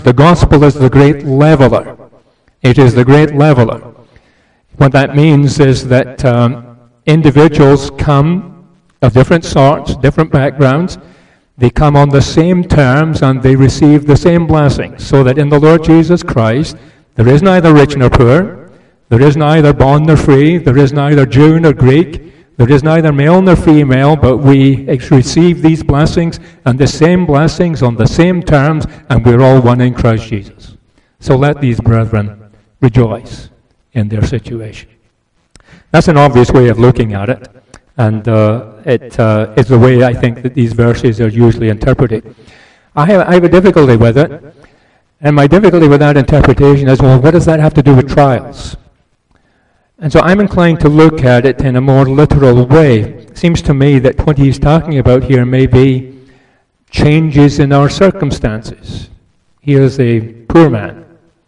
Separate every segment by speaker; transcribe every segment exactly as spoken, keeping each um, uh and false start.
Speaker 1: The gospel is the great leveler. It is the great leveler. What that means is that um, individuals come of different sorts, different backgrounds. They come on the same terms and they receive the same blessings. So that in the Lord Jesus Christ, there is neither rich nor poor. There is neither bond nor free. There is neither Jew nor Greek. There is neither male nor female, but we receive these blessings and the same blessings on the same terms, and we're all one in Christ Jesus. So let these brethren rejoice in their situation. That's an obvious way of looking at it, and uh, it uh, is the way I think that these verses are usually interpreted. I have, I have a difficulty with it, and my difficulty with that interpretation is, well, what does that have to do with trials? And so I'm inclined to look at it in a more literal way. It seems to me that what he's talking about here may be changes in our circumstances. Here's a poor man,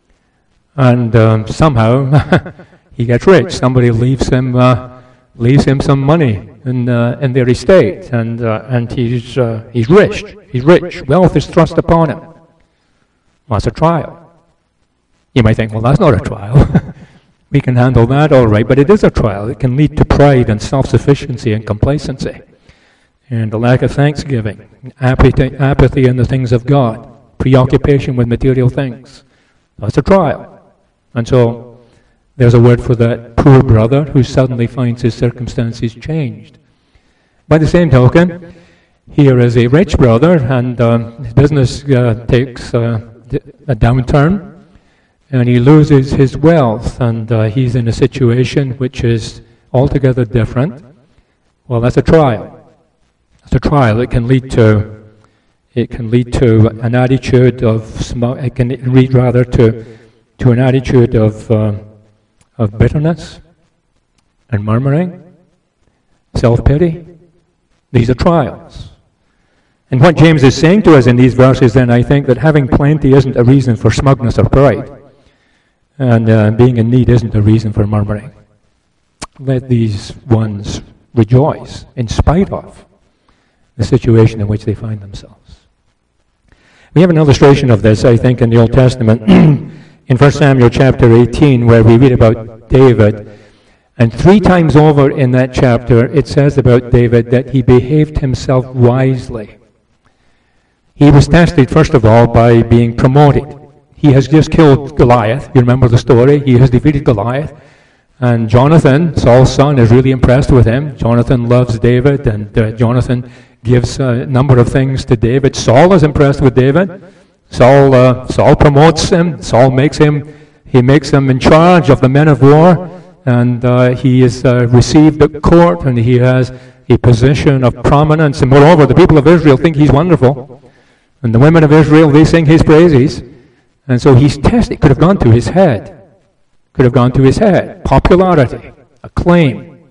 Speaker 1: and um, somehow he gets rich. Somebody leaves him uh, leaves him some money in uh, in their estate, and uh, and he's uh, he's rich. He's rich. Wealth is thrust upon him. Well, that's a trial. You might think, well, that's not a trial. We can handle that all right, but it is a trial. It can lead to pride and self-sufficiency and complacency and a lack of thanksgiving, apathy, apathy in the things of God, preoccupation with material things. That's a trial. And so there's a word for that poor brother who suddenly finds his circumstances changed. By the same token, here is a rich brother, and um, his business uh, takes uh, a downturn, and he loses his wealth, and uh, he's in a situation which is altogether different. Well, that's a trial. That's a trial. It can lead to, it can lead to an attitude of, sm- it can lead rather to, to an attitude of, uh, of bitterness and murmuring, self-pity. These are trials. And what James is saying to us in these verses, then, I think that having plenty isn't a reason for smugness or pride. And uh, being in need isn't a reason for murmuring. Let these ones rejoice in spite of the situation in which they find themselves. We have an illustration of this, I think, in the Old Testament, in First Samuel chapter eighteen, where we read about David. And three times over in that chapter, it says about David that he behaved himself wisely. He was tested, first of all, by being promoted. He has just killed Goliath. You remember the story? He has defeated Goliath. And Jonathan, Saul's son, is really impressed with him. Jonathan loves David, and uh, Jonathan gives a number of things to David. Saul is impressed with David. Saul uh, Saul promotes him. Saul makes him, he makes him in charge of the men of war. And uh, he is uh, received at court, and he has a position of prominence. And moreover, the people of Israel think he's wonderful. And the women of Israel, they sing his praises. And so he's tested. It could have gone to his head. Could have gone to his head. Popularity, acclaim.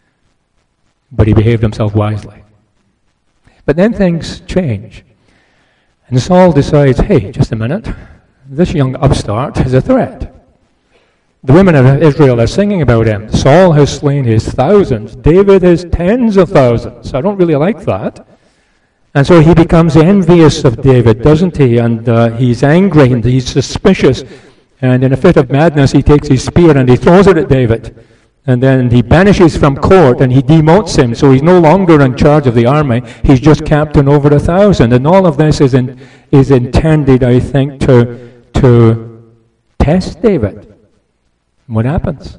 Speaker 1: But he behaved himself wisely. But then things change. And Saul decides, hey, just a minute. This young upstart is a threat. The women of Israel are singing about him. Saul has slain his thousands. David has tens of thousands. I don't really like that. And so he becomes envious of David, doesn't he? And uh, he's angry and he's suspicious. And in a fit of madness, he takes his spear and he throws it at David. And then he banishes from court and he demotes him. So he's no longer in charge of the army. He's just captain over a thousand. And all of this is in, is intended, I think, to, to test David. What happens?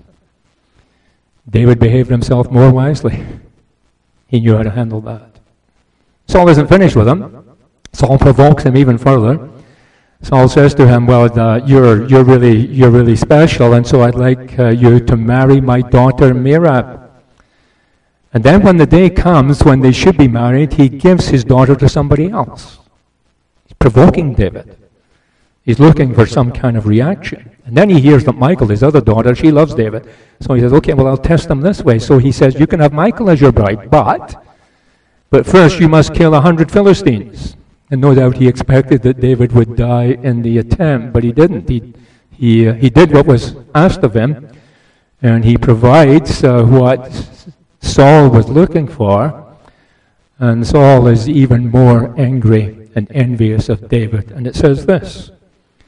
Speaker 1: David behaved himself more wisely. He knew how to handle that. Saul isn't finished with him. Saul provokes him even further. Saul says to him, well, uh, you're, you're, really, you're really special, and so I'd like uh, you to marry my daughter Merab. And then when the day comes when they should be married, he gives his daughter to somebody else. He's provoking David. He's looking for some kind of reaction. And then he hears that Michal, his other daughter, she loves David. So he says, okay, well, I'll test them this way. So he says, you can have Michal as your bride, but... But first you must kill a hundred Philistines. And no doubt he expected that David would die in the attempt, but he didn't. He he, uh, he did what was asked of him, and he provides uh, what Saul was looking for. And Saul is even more angry and envious of David. And it says this,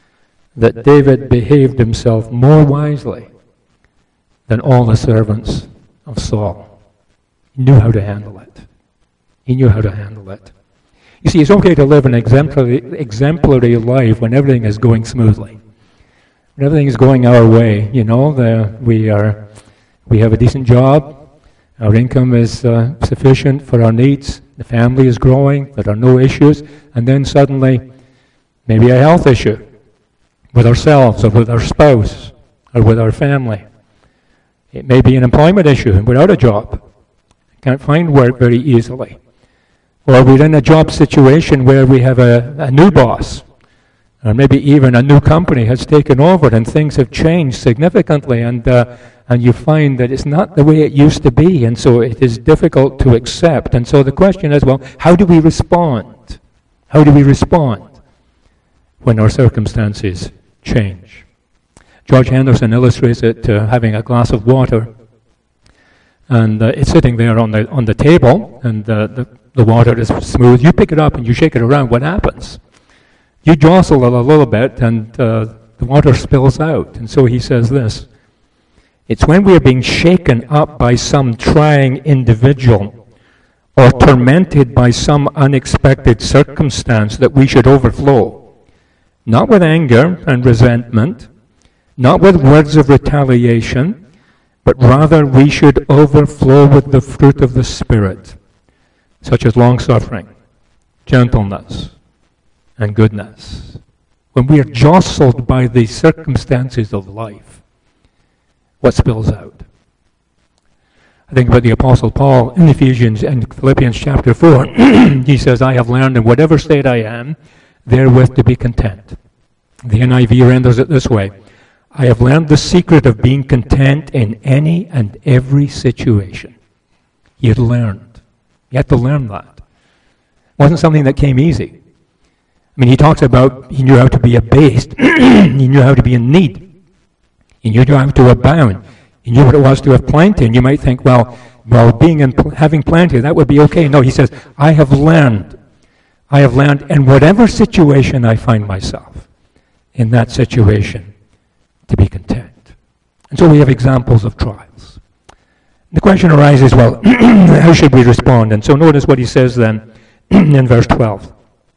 Speaker 1: that David behaved himself more wisely than all the servants of Saul. He knew how to handle it. He knew how to handle it. You see, it's okay to live an exemplary, exemplary life when everything is going smoothly. When everything is going our way, you know, the, we are, we have a decent job, our income is uh, sufficient for our needs, the family is growing, there are no issues, and then suddenly, maybe a health issue with ourselves or with our spouse or with our family. It may be an employment issue and we're out of job. Can't find work very easily. Or we're in a job situation where we have a, a new boss, or maybe even a new company has taken over and things have changed significantly, and uh, and you find that it's not the way it used to be, and so it is difficult to accept. And so the question is, well, how do we respond? How do we respond when our circumstances change? George Henderson illustrates it uh, having a glass of water, and uh, it's sitting there on the on the table, and uh, the the water is smooth. You pick it up and you shake it around. What happens? You jostle it a little bit, and uh, the water spills out. And so he says this: it's when we are being shaken up by some trying individual or tormented by some unexpected circumstance that we should overflow, not with anger and resentment, not with words of retaliation, but rather we should overflow with the fruit of the Spirit, such as long-suffering, gentleness, and goodness. When we are jostled by the circumstances of life, what spills out? I think about the Apostle Paul in Ephesians and Philippians chapter four. He says, I have learned in whatever state I am, therewith to be content. The N I V renders it this way: I have learned the secret of being content in any and every situation. He had learned. You had to learn that. It wasn't something that came easy. I mean, he talks about he knew how to be abased. He knew how to be in need. He knew how to abound. He knew what it was to have plenty. And you might think, well, well, being in, having plenty, that would be okay. No, he says, I have learned. I have learned in whatever situation I find myself, in that situation, to be content. And so we have examples of trials. The question arises, well, how should we respond? And so notice what he says then in verse twelve.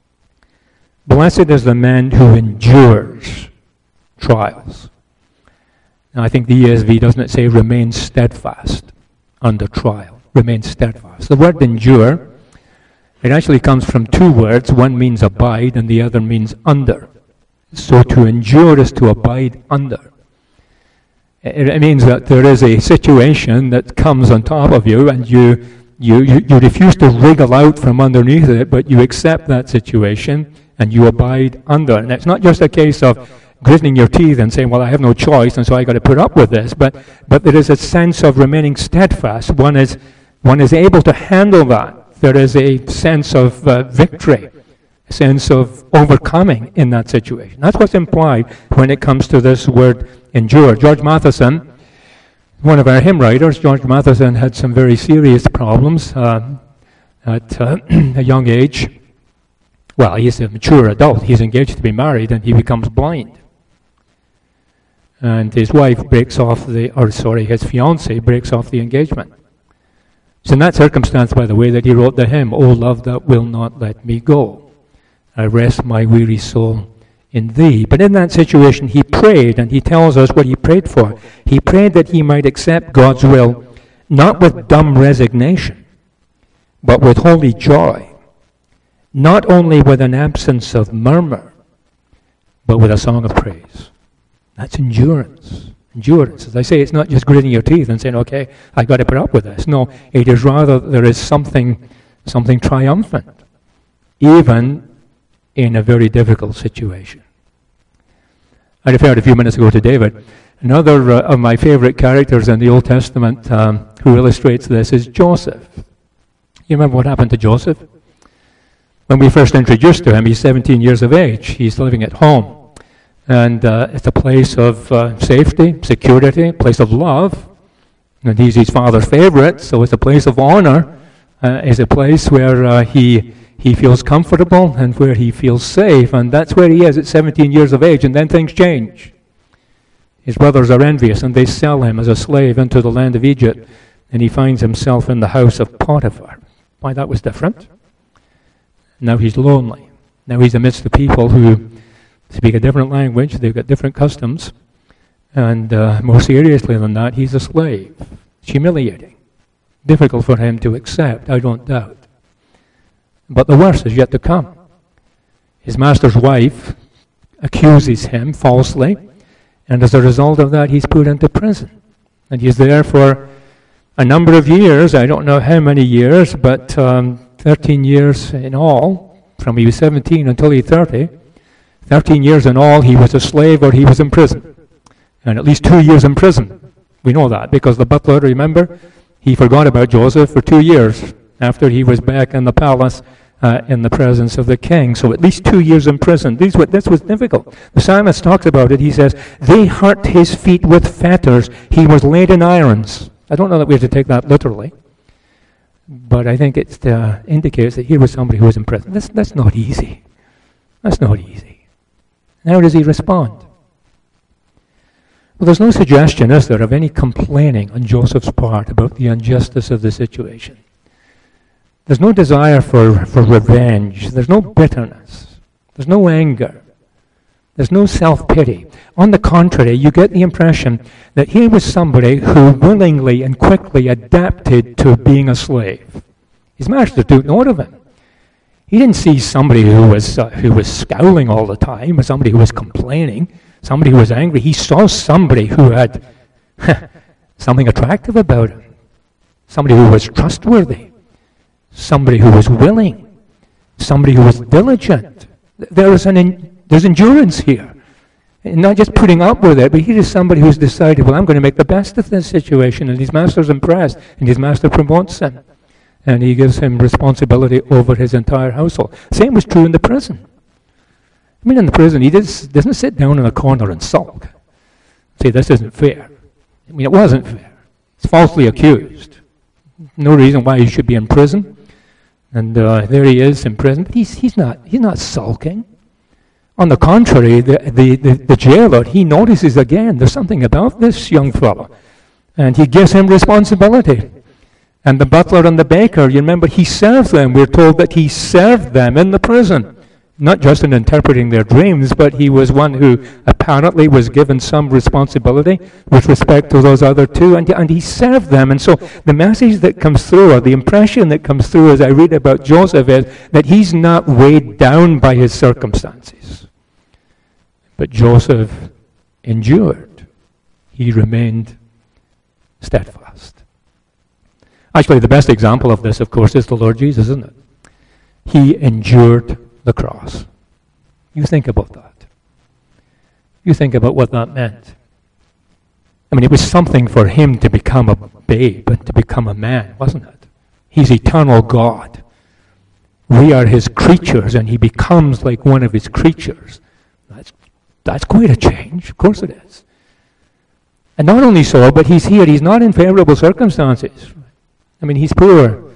Speaker 1: Blessed is the man who endures trials. Now I think the E S V, doesn't it say remain steadfast under trial? Remain steadfast. The word endure, it actually comes from two words. One means abide and the other means under. So to endure is to abide under. It means that there is a situation that comes on top of you, and you, you, you, you refuse to wriggle out from underneath it, but you accept that situation and you abide under. And it's not just a case of gritting your teeth and saying, well, I have no choice, and so I got to put up with this, but, but there is a sense of remaining steadfast. One is, one is able to handle that. There is a sense of uh, victory, a sense of overcoming in that situation. That's what's implied when it comes to this word endure. George Matheson, one of our hymn writers, George Matheson had some very serious problems uh, at uh, a young age. Well, he's a mature adult. He's engaged to be married, and he becomes blind. And his wife breaks off the, or sorry, his fiancée breaks off the engagement. It's in that circumstance, by the way, that he wrote the hymn, O love that will not let me go, I rest my weary soul in thee. But in that situation, he prayed, and he tells us what he prayed for. He prayed that he might accept God's will, not with dumb resignation, but with holy joy, not only with an absence of murmur, but with a song of praise. That's endurance. Endurance. As I say, it's not just gritting your teeth and saying, okay, I got to put up with this. No, it is rather there is something, something triumphant, even in a very difficult situation. I referred a few minutes ago to David. Another uh, of my favorite characters in the Old Testament um, who illustrates this is Joseph. You remember what happened to Joseph? When we first introduced to him, he's seventeen years of age. He's living at home. And uh, it's a place of uh, safety, security, a place of love. And he's his father's favorite, so it's a place of honor. Uh, it's a place where uh, he he feels comfortable and where he feels safe, and that's where he is at seventeen years of age, and then things change. His brothers are envious, and they sell him as a slave into the land of Egypt, and he finds himself in the house of Potiphar. Why, that was different. Now he's lonely. Now he's amidst the people who speak a different language, they've got different customs, and uh, more seriously than that, he's a slave. It's humiliating. Difficult for him to accept, I don't doubt. But the worst is yet to come. His master's wife accuses him falsely, and as a result of that, he's put into prison. And he's there for a number of years, I don't know how many years, but um, thirteen years in all, from he was seventeen until he was thirty. thirteen years in all, he was a slave or he was in prison. And at least two years in prison. We know that because the butler, remember, he forgot about Joseph for two years after he was back in the palace uh, in the presence of the king. So at least two years in prison. These were, this was difficult. The psalmist talks about it. He says, they hurt his feet with fetters. He was laid in irons. I don't know that we have to take that literally. But I think it uh, indicates that here was somebody who was in prison. That's, that's not easy. That's not easy. How does he respond? Well, there's no suggestion, is there, of any complaining on Joseph's part about the injustice of the situation. There's no desire for, for revenge. There's no bitterness. There's no anger. There's no self-pity. On the contrary, you get the impression that he was somebody who willingly and quickly adapted to being a slave. His master took note of him. He didn't see somebody who was uh, who was scowling all the time, or somebody who was complaining, somebody who was angry. He saw somebody who had something attractive about him, somebody who was trustworthy, somebody who was willing, somebody who was diligent. There is an in, there's endurance here, and not just putting up with it, but he is somebody who's decided, well, I'm going to make the best of this situation, and his master's impressed, and his master promotes him. And he gives him responsibility over his entire household. Same was true in the prison. I mean, in the prison, he does, doesn't sit down in a corner and sulk. Say, this isn't fair. I mean, it wasn't fair. He's falsely accused. No reason why he should be in prison. And uh, there he is in prison. But he's, he's, not, he's not sulking. On the contrary, the, the, the, the jailer, he notices again, there's something about this young fellow. And he gives him responsibility. And the butler and the baker, you remember, he served them. We're told that he served them in the prison. Not just in interpreting their dreams, but he was one who apparently was given some responsibility with respect to those other two, and, and he served them. And so the message that comes through, or the impression that comes through as I read about Joseph, is that he's not weighed down by his circumstances. But Joseph endured. He remained steadfast. Actually, the best example of this, of course, is the Lord Jesus, isn't it? He endured the cross. You think about that. You think about what that meant. I mean, it was something for him to become a babe and to become a man, wasn't it? He's eternal God. We are his creatures, and he becomes like one of his creatures. That's, that's quite a change. Of course it is. And not only so, but he's here. He's not in favorable circumstances. I mean, he's poor,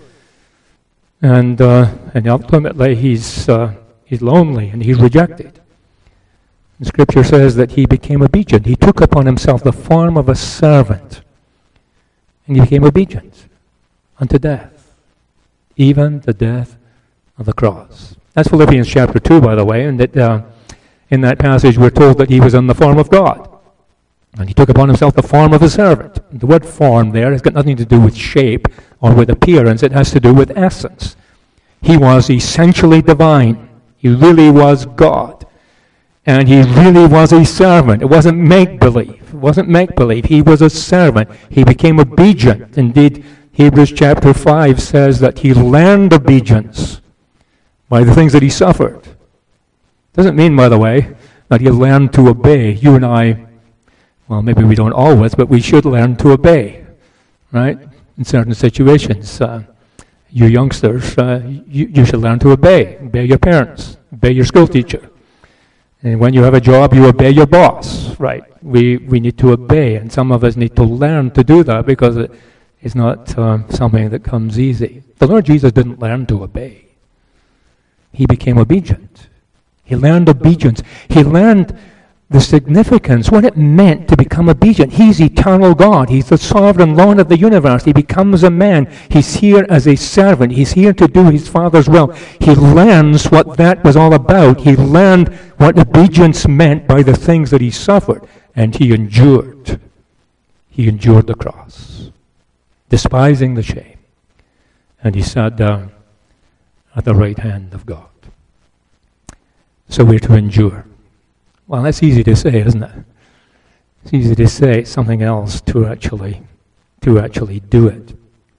Speaker 1: and uh, and ultimately he's uh, he's lonely and he's rejected. The Scripture says that he became obedient. He took upon himself the form of a servant, and he became obedient unto death, even the death of the cross. That's Philippians chapter two, by the way, and that uh, in that passage we're told that he was in the form of God. And he took upon himself the form of a servant. The word form there has got nothing to do with shape or with appearance. It has to do with essence. He was essentially divine. He really was God. And he really was a servant. It wasn't make-believe. It wasn't make-believe. He was a servant. He became obedient. Indeed, Hebrews chapter five says that he learned obedience by the things that he suffered. Doesn't mean, by the way, that he learned to obey. You and I, well, maybe we don't always, but we should learn to obey, right? In certain situations. Uh, you youngsters, uh, you, you should learn to obey. Obey your parents. Obey your school teacher. And when you have a job, you obey your boss, right? We we need to obey, and some of us need to learn to do that because it is not uh, something that comes easy. The Lord Jesus didn't learn to obey. he became obedient. He learned obedience. He learned the significance, what it meant to become obedient. He's eternal God. He's the sovereign Lord of the universe. He becomes a man. He's here as a servant. He's here to do his Father's will. He learns what that was all about. He learned what obedience meant by the things that he suffered. And he endured. He endured the cross, despising the shame. And he sat down at the right hand of God. So we're to endure. Well, that's easy to say, isn't it? It's easy to say. It's something else to actually, to actually do it.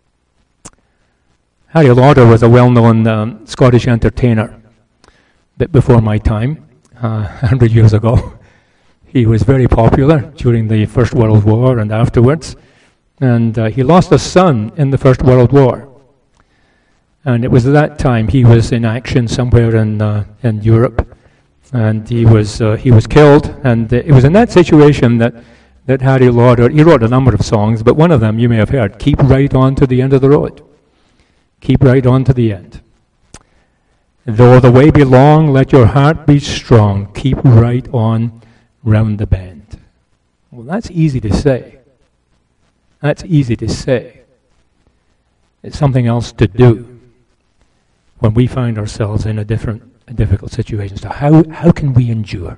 Speaker 1: Harry Lauder was a well-known um, Scottish entertainer. A bit before my time, uh, one hundred years ago. He was very popular during the First World War and afterwards. And uh, he lost a son in the First World War. And it was at that time he was in action somewhere in uh, in Europe. And he was uh, he was killed, and uh, it was in that situation that, that Harry Lauder, he wrote a number of songs, but one of them you may have heard, Keep Right On to the End of the Road. Keep right on to the end. Though the way be long, let your heart be strong. Keep right on round the bend. Well, that's easy to say. That's easy to say. It's something else to do when we find ourselves in a different a difficult situation. So how, how can we endure?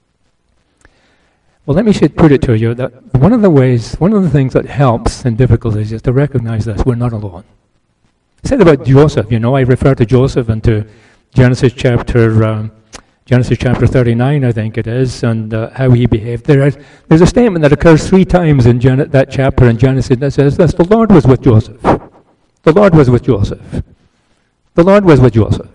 Speaker 1: Well, let me put it to you that one of the ways, one of the things that helps in difficulties is to recognize this, we're not alone. I said about Joseph, you know, I refer to Joseph and to Genesis chapter, um, Genesis chapter thirty-nine, I think it is, and uh, how he behaved. There is, there's a statement that occurs three times in Gen- that chapter in Genesis that says this, the Lord was with Joseph. The Lord was with Joseph. The Lord was with Joseph.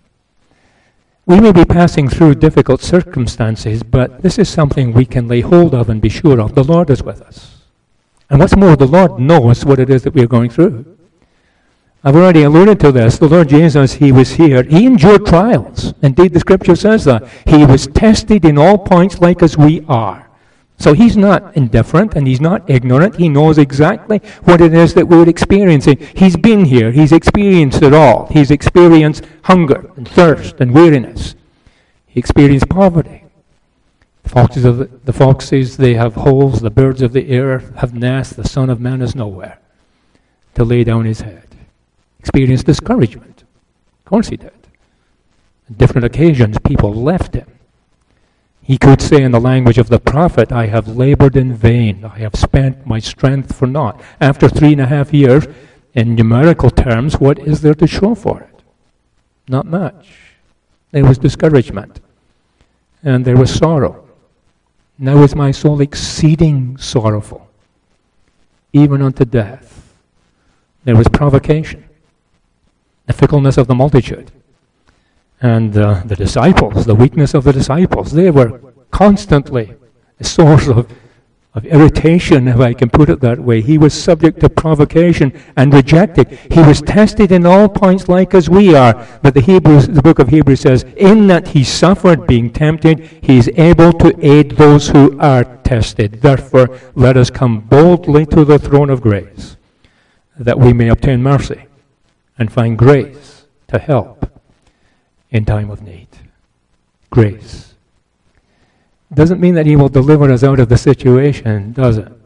Speaker 1: We may be passing through difficult circumstances, but this is something we can lay hold of and be sure of. The Lord is with us. And what's more, the Lord knows what it is that we're going through. I've already alluded to this. The Lord Jesus, he was here. He endured trials. Indeed, the Scripture says that. He was tested in all points like as we are. So he's not indifferent and he's not ignorant. He knows exactly what it is that we're experiencing. He's been here. He's experienced it all. He's experienced hunger and thirst and weariness. He experienced poverty. The foxes, of the, the foxes, they have holes. The birds of the air have nests. The Son of Man is nowhere to lay down his head. Experienced discouragement. Of course he did. On different occasions, people left him. He could say in the language of the prophet, I have labored in vain. I have spent my strength for naught. After three and a half years, in numerical terms, what is there to show for it? Not much. There was discouragement. And there was sorrow. Now is my soul exceeding sorrowful, even unto death. There was provocation. The fickleness of the multitude. And uh, the disciples, the weakness of the disciples, they were constantly a source of, of irritation, if I can put it that way. He was subject to provocation and rejected. He was tested in all points like as we are. But the Hebrews, the book of Hebrews says, in that he suffered being tempted, he is able to aid those who are tested. Therefore, let us come boldly to the throne of grace, that we may obtain mercy and find grace to help in time of need. Grace. Doesn't mean that he will deliver us out of the situation, does it?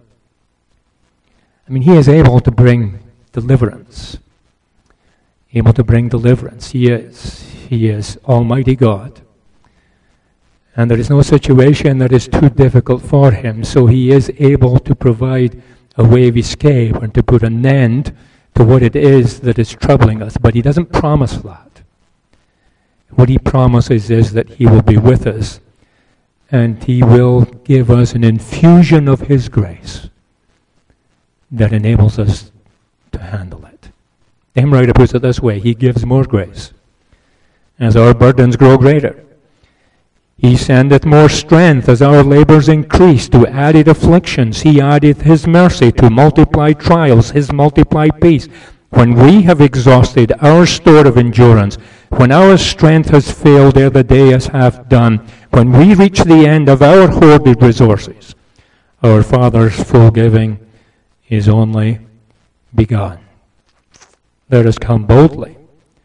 Speaker 1: I mean, he is able to bring deliverance. Able to bring deliverance. He is. He is Almighty God. And there is no situation that is too difficult for him, so he is able to provide a way of escape and to put an end to what it is that is troubling us. But he doesn't promise that. What he promises is that he will be with us and he will give us an infusion of his grace that enables us to handle it. The hymn writer puts it this way, he gives more grace as our burdens grow greater. He sendeth more strength as our labors increase. To added afflictions he addeth his mercy. To multiplied trials his multiplied peace. When we have exhausted our store of endurance, when our strength has failed ere the day is half done, when we reach the end of our hoarded resources, our Father's full giving is only begun. Let us come boldly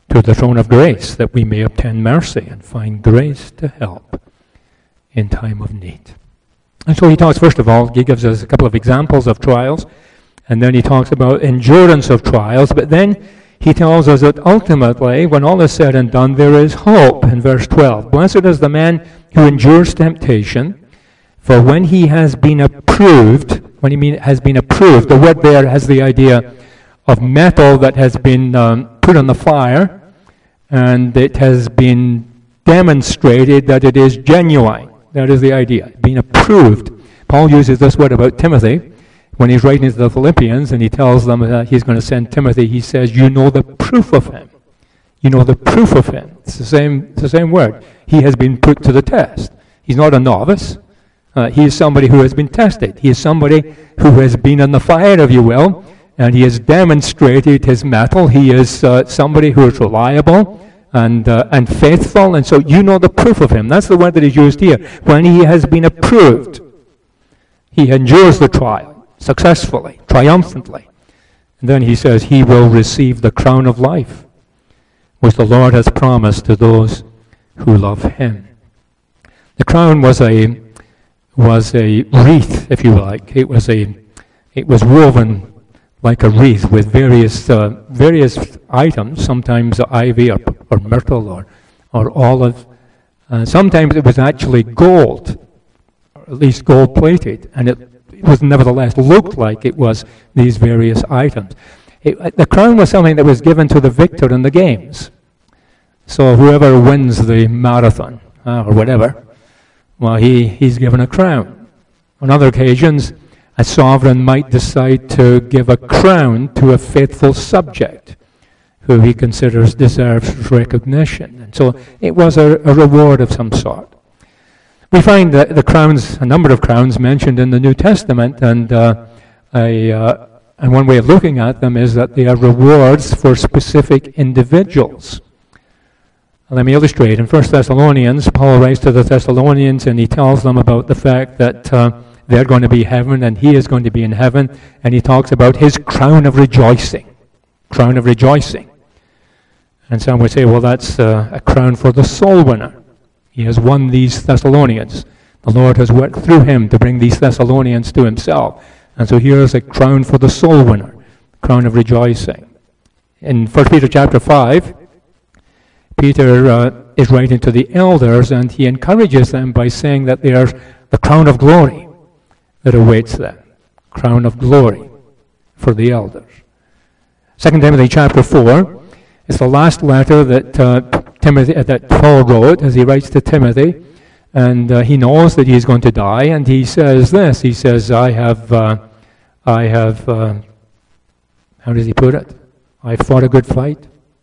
Speaker 1: to the throne of grace, that we may obtain mercy and find grace to help in time of need. And so he talks, first of all, he gives us a couple of examples of trials, and then he talks about endurance of trials, but then he tells us that ultimately, when all is said and done, there is hope in verse twelve. Blessed is the man who endures temptation, for when he has been approved, when he mean, has been approved, the word there has the idea of metal that has been um, put on the fire, and it has been demonstrated that it is genuine. That is the idea, being approved. Paul uses this word about Timothy when he's writing to the Philippians, and he tells them that he's going to send Timothy. He says, you know the proof of him. You know the proof of him. It's the same, it's the same word. He has been put to the test. He's not a novice. Uh, he is somebody who has been tested. He is somebody who has been in the fire, if you will, and he has demonstrated his mettle. He is uh, somebody who is reliable and uh, and faithful, and so you know the proof of him. That's the word that is used here. When he has been approved, he endures the trial successfully, triumphantly. And then he says he will receive the crown of life, which the Lord has promised to those who love him. The crown was a was a wreath, if you like. It was a it was woven like a wreath with various uh, various items, sometimes ivy or, or myrtle or, or olive. Uh, sometimes it was actually gold, or at least gold-plated, and it, it was nevertheless looked like it was these various items. It, the crown was something that was given to the victor in the games. So whoever wins the marathon uh, or whatever, well, he, he's given a crown. On other occasions, a sovereign might decide to give a crown to a faithful subject who he considers deserves recognition. And so it was a, a reward of some sort. We find that the crowns, a number of crowns mentioned in the New Testament, and uh, a, uh, and one way of looking at them is that they are rewards for specific individuals. Let me illustrate. In First Thessalonians, Paul writes to the Thessalonians, and he tells them about the fact that uh, they're going to be heaven, and he is going to be in heaven, and he talks about his crown of rejoicing. Crown of rejoicing. And some would say, well, that's uh, a crown for the soul winner. He has won these Thessalonians. The Lord has worked through him to bring these Thessalonians to himself. And so here is a crown for the soul winner, crown of rejoicing. In First Peter chapter five, Peter uh, is writing to the elders, and he encourages them by saying that there's the crown of glory that awaits them. Crown of glory for the elders. Second Timothy chapter four is the last letter that uh, Timothy uh, that Paul wrote as he writes to Timothy, and uh, he knows that he's going to die, and he says this. He says, "I have, uh, I have." Uh, how does he put it? I fought a good fight.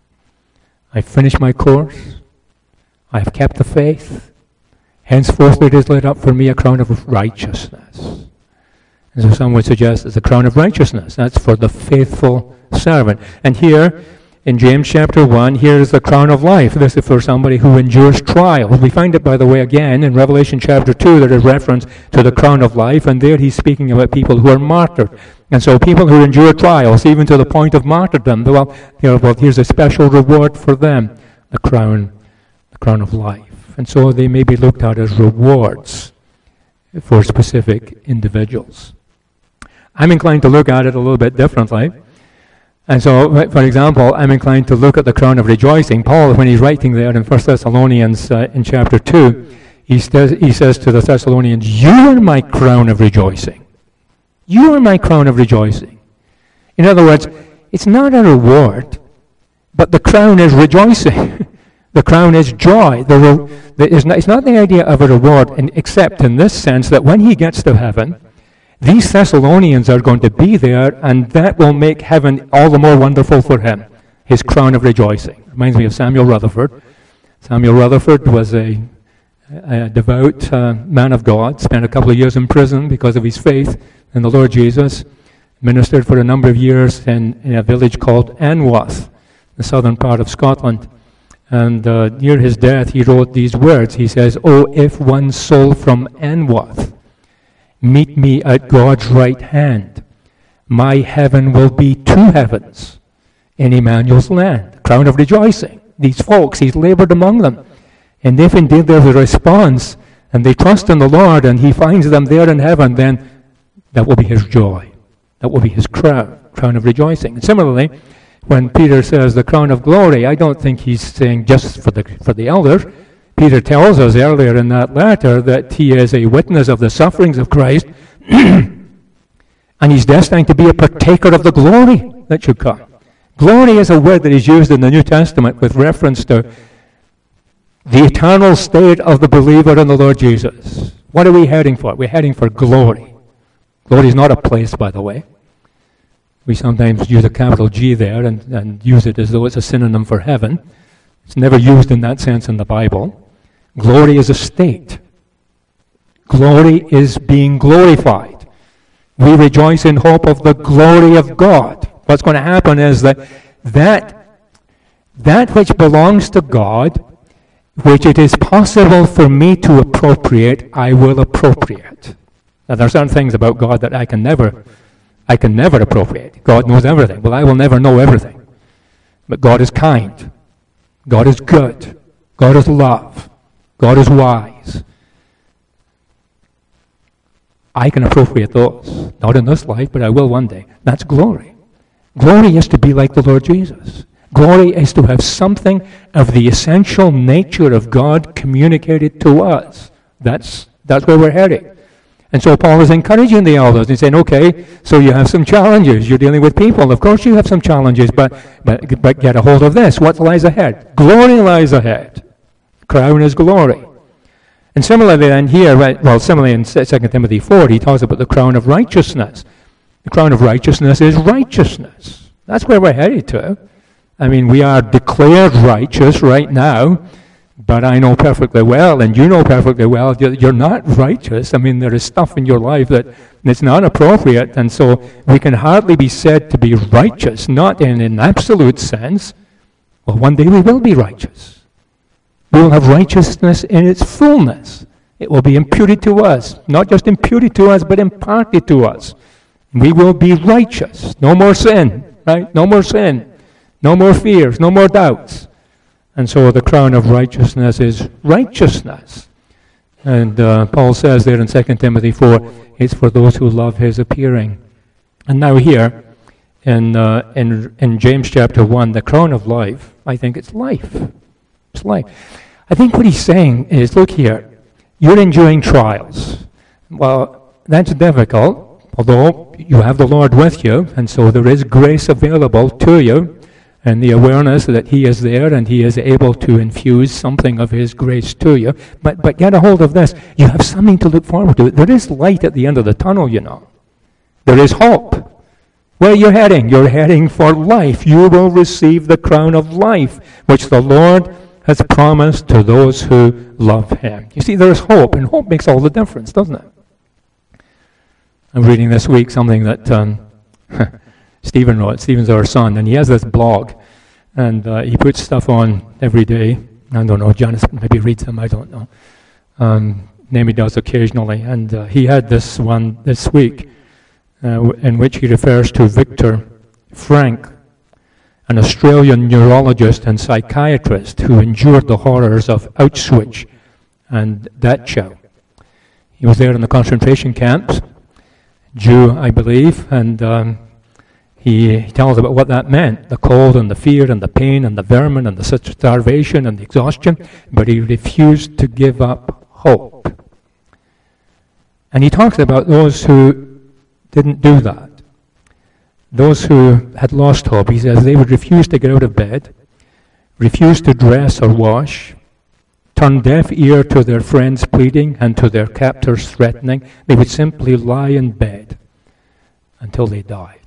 Speaker 1: I finished my course. I have kept the faith. Henceforth it is laid up for me a crown of righteousness. And so some would suggest it's a crown of righteousness. That's for the faithful servant. And here, in James chapter one, here is the crown of life. This is for somebody who endures trials. We find it, by the way, again, in Revelation chapter two, there is reference to the crown of life, and there he's speaking about people who are martyred. And so people who endure trials, even to the point of martyrdom, well, you know, well here's a special reward for them, the crown, the crown of life. And so they may be looked at as rewards for specific individuals. I'm inclined to look at it a little bit differently. And so, for example, I'm inclined to look at the crown of rejoicing. Paul, when he's writing there in First Thessalonians uh, in chapter two, he says, he says to the Thessalonians, "You are my crown of rejoicing. You are my crown of rejoicing." In other words, it's not a reward, but the crown is rejoicing. The crown is joy. The re- the, it's, not, it's not the idea of a reward, in, except in this sense that when he gets to heaven, these Thessalonians are going to be there, and that will make heaven all the more wonderful for him. His crown of rejoicing. Reminds me of Samuel Rutherford. Samuel Rutherford was a, a devout uh, man of God, spent a couple of years in prison because of his faith in the Lord Jesus, ministered for a number of years in, in a village called Anwath, the southern part of Scotland. And uh, near his death, he wrote these words. He says, "Oh, if one soul from Anwath meet me at God's right hand, my heaven will be two heavens in Emmanuel's land, crown of rejoicing. These folks, he's labored among them. And if indeed there's a response, and they trust in the Lord, and he finds them there in heaven, then that will be his joy. That will be his crown, crown of rejoicing. And similarly, when Peter says the crown of glory, I don't think he's saying just for the for the elders. Peter tells us earlier in that letter that he is a witness of the sufferings of Christ, and he's destined to be a partaker of the glory that should come. Glory is a word that is used in the New Testament with reference to the eternal state of the believer in the Lord Jesus. What are we heading for? We're heading for glory. Glory is not a place, by the way. We sometimes use a capital G there and, and use it as though it's a synonym for heaven. It's never used in that sense in the Bible. Glory is a state. Glory is being glorified. We rejoice in hope of the glory of God. What's going to happen is that that, that which belongs to God, which it is possible for me to appropriate, I will appropriate. Now, there are certain things about God that I can never, I can never appropriate. God knows everything. Well, I will never know everything. But God is kind. God is good. God is love. God is wise. I can appropriate those. Not in this life, but I will one day. That's glory. Glory is to be like the Lord Jesus. Glory is to have something of the essential nature of God communicated to us. That's, that's where we're heading. And so Paul is encouraging the elders. He's saying, okay, so you have some challenges. You're dealing with people. Of course you have some challenges, but, but, but get a hold of this. What lies ahead? Glory lies ahead. Crown is glory. And similarly then here, right, well, similarly in Second Timothy four, he talks about the crown of righteousness. The crown of righteousness is righteousness. That's where we're headed to. I mean, we are declared righteous right now, but I know perfectly well, and you know perfectly well, you're not righteous. I mean, there is stuff in your life that it's not appropriate, and so we can hardly be said to be righteous, not in an absolute sense. Well, one day we will be righteous. We will have righteousness in its fullness. It will be imputed to us, not just imputed to us, but imparted to us. We will be righteous. No more sin, right? No more sin. No more fears, no more doubts. And so the crown of righteousness is righteousness. And uh, Paul says there in Second Timothy four, it's for those who love his appearing. And now here, in, uh, in, in James chapter one, the crown of life, I think it's life. It's life. I think what he's saying is, look here, you're enduring trials. Well, that's difficult. Although you have the Lord with you, and so there is grace available to you, and the awareness that he is there and he is able to infuse something of his grace to you. But but get a hold of this. You have something to look forward to. There is light at the end of the tunnel, you know. There is hope. Where are you heading? You're heading for life. You will receive the crown of life, which the Lord has promised to those who love him. You see, there is hope, and hope makes all the difference, doesn't it? I'm reading this week something that um, Stephen wrote. Stephen's our son, and he has this blog, and uh, he puts stuff on every day. I don't know, Janice maybe reads them, I don't know. Um, Nami does occasionally, and uh, he had this one this week uh, in which he refers to Viktor Frankl, an Australian neurologist and psychiatrist who endured the horrors of Auschwitz and Dachau. He was there in the concentration camps, Jew, I believe, and um, he, he tells about what that meant, the cold and the fear and the pain and the vermin and the starvation and the exhaustion, but he refused to give up hope. And he talks about those who didn't do that, those who had lost hope. He says they would refuse to get out of bed, refuse to dress or wash, turn deaf ear to their friends' pleading and to their captors' threatening. They would simply lie in bed until they died.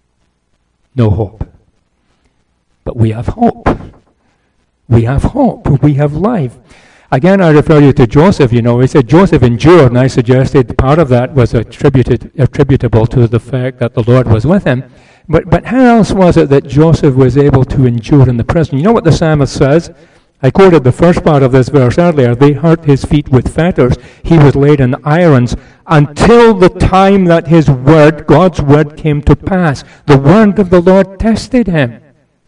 Speaker 1: No hope. But we have hope. We have hope. We have life. Again, I refer you to Joseph, you know. He said Joseph endured, and I suggested part of that was attributed, attributable to the fact that the Lord was with him. But, but how else was it that Joseph was able to endure in the prison? You know what the psalmist says? I quoted the first part of this verse earlier. They hurt his feet with fetters. He was laid in irons until the time that his word, God's word, came to pass. The word of the Lord tested him.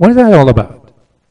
Speaker 1: What is that all about?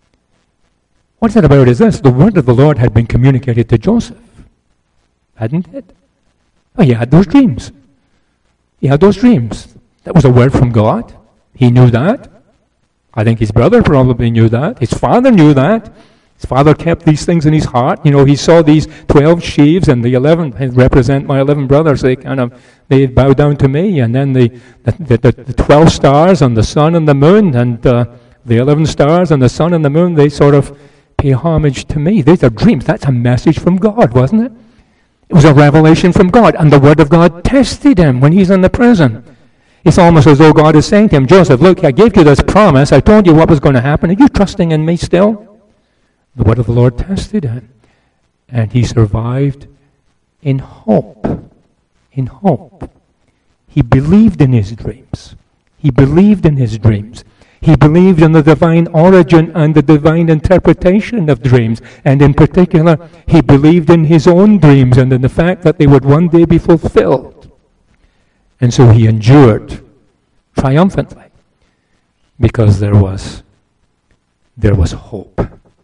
Speaker 1: What it's about is this: the word of the Lord had been communicated to Joseph, hadn't it? Oh, he had those dreams. He had those dreams. That was a word from God. He knew that. I think his brother probably knew that. His father knew that. His father kept these things in his heart. You know, he saw these twelve sheaves, and the eleven represent my eleven brothers. They kind of, they bow down to me. And then the, the, the, the twelve stars and the sun and the moon, and uh, the eleven stars and the sun and the moon, they sort of pay homage to me. These are dreams. That's a message from God, wasn't it? It was a revelation from God, and the Word of God tested him when he's in the prison. It's almost as though God is saying to him, Joseph, look, I gave you this promise. I told you what was going to happen. Are you trusting in me still? The word of the Lord tested him, and he survived in hope. In hope. He believed in his dreams. He believed in his dreams. He believed in the divine origin and the divine interpretation of dreams. And in particular, he believed in his own dreams and in the fact that they would one day be fulfilled. And so he endured triumphantly because there was, there was hope.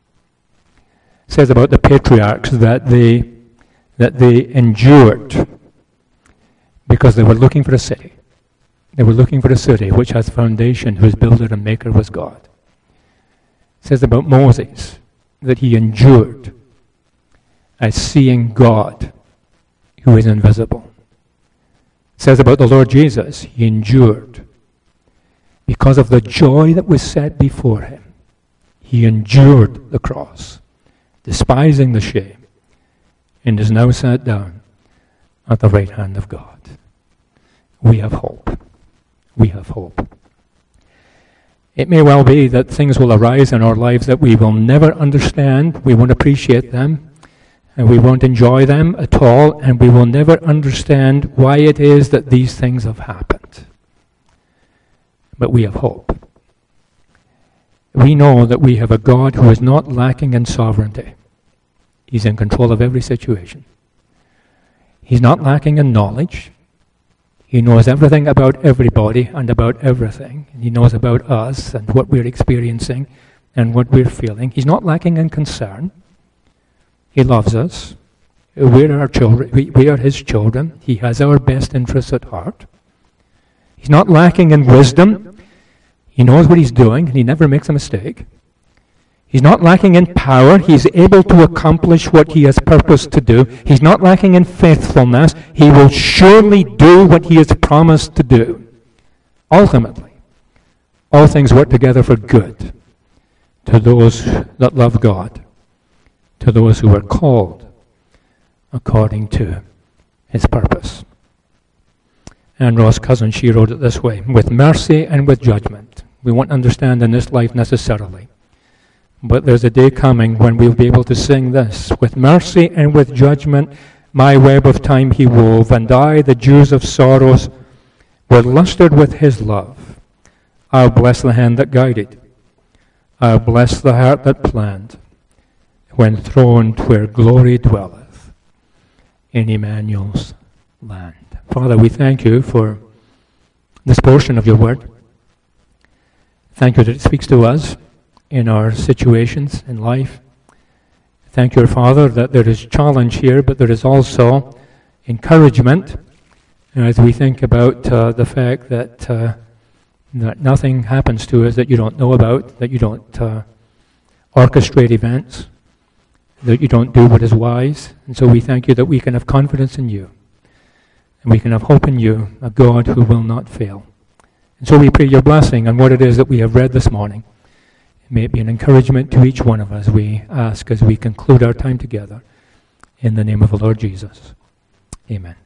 Speaker 1: It says about the patriarchs that they, that they endured because they were looking for a city. They were looking for a city which has foundation, whose builder and maker was God. It says about Moses that he endured as seeing God who is invisible. It says about the Lord Jesus, he endured because of the joy that was set before him. He endured the cross, despising the shame, and is now sat down at the right hand of God. We have hope. We have hope. It may well be that things will arise in our lives that we will never understand, we won't appreciate them, and we won't enjoy them at all, and we will never understand why it is that these things have happened. But we have hope. We know that we have a God who is not lacking in sovereignty. He's in control of every situation. He's not lacking in knowledge. He knows everything about everybody and about everything. He knows about us and what we're experiencing and what we're feeling. He's not lacking in concern. He loves us. We're our children. We, we are his children. He has our best interests at heart. He's not lacking in wisdom. He knows what he's doing, and he never makes a mistake. He's not lacking in power. He's able to accomplish what he has purposed to do. He's not lacking in faithfulness. He will surely do what he has promised to do. Ultimately, all things work together for good to those that love God, to those who are called according to his purpose. Anne Ross Cousin, she wrote it this way: with mercy and with judgment. We won't understand in this life necessarily, but there's a day coming when we'll be able to sing this: with mercy and with judgment my web of time he wove, and I, the dews of sorrows, were lustered with his love. I'll bless the hand that guided, I'll bless the heart that planned, when throned where glory dwelleth in Emmanuel's land. Father, we thank you for this portion of your word. Thank you that it speaks to us in our situations in life. Thank you, Father, that there is challenge here, but there is also encouragement as we think about uh, the fact that, uh, that nothing happens to us that you don't know about, that you don't uh, orchestrate events, that you don't do what is wise. And so we thank you that we can have confidence in you, and we can have hope in you, a God who will not fail. And so we pray your blessing on what it is that we have read this morning. May it be an encouragement to each one of us, we ask, as we conclude our time together. In the name of the Lord Jesus. Amen.